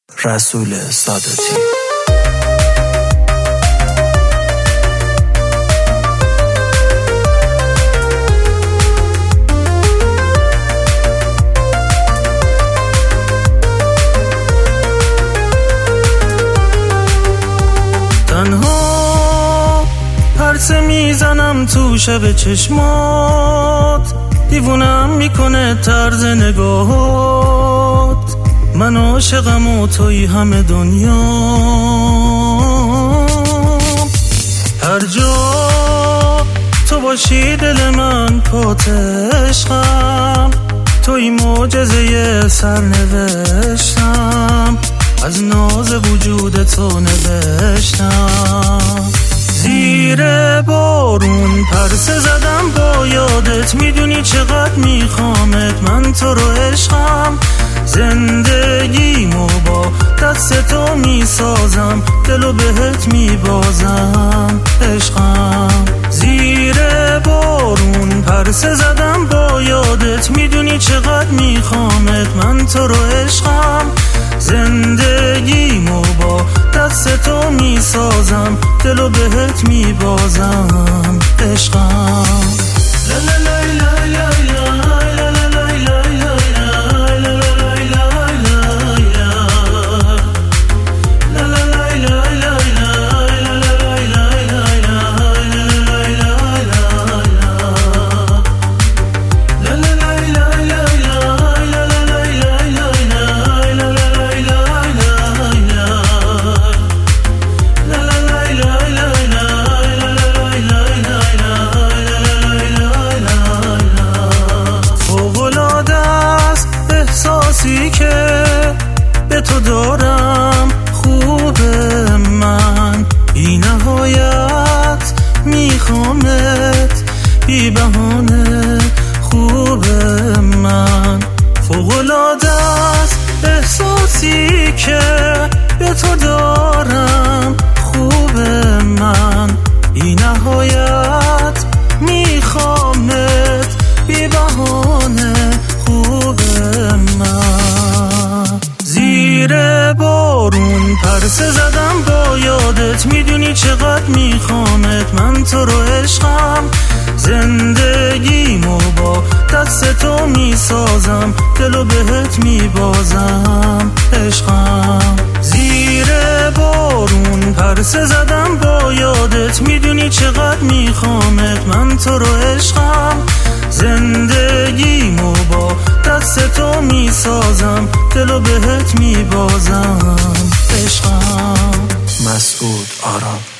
رسول ساداتی. تنها پرسه میزنم تو شب چشمات، دیوونم میکنه طرز نگاهات. من عاشقم و توی همه دنیا، هر جا تو باشی دل من پات عشقم. توی معجزه سرنوشتم، از ناز وجود تو نوشتم. زیر بارون پرسه زدم با یادت، میدونی چقدر میخوامت. من تو رو عشقم، زندگیمو با دست تو میسازم، دلو بهت میبازم عشقم. زیر بارون پرسه زدم با یادت، میدونی چقدر میخوامت. من تو رو عشقم، زندگیمو با دست تو میسازم، دلو بهت میبازم عشقم. لا لا لا لا لا که به تو دارم خوبه. من بی نهایت میخوامت، بی بهانه خوبه. من فوق‌العاده است احساسی که به تو دارم خوبه. من بی نهایت میخوامت، بی بهانه خوبه. من زیر بارون پرسه زدم با یادت، میدونی چقدر میخوامت. من تو رو عشقم، زندگیمو با دست تو میسازم، دلو بهت میبازم عشقم. زیر بارون پرسه زدم با یادت، میدونی چقدر میخوامت. من تو رو عشقم، زندگیمو با دست تو میسازم، دلو بهت میبازم عشقم. مسعود آرام.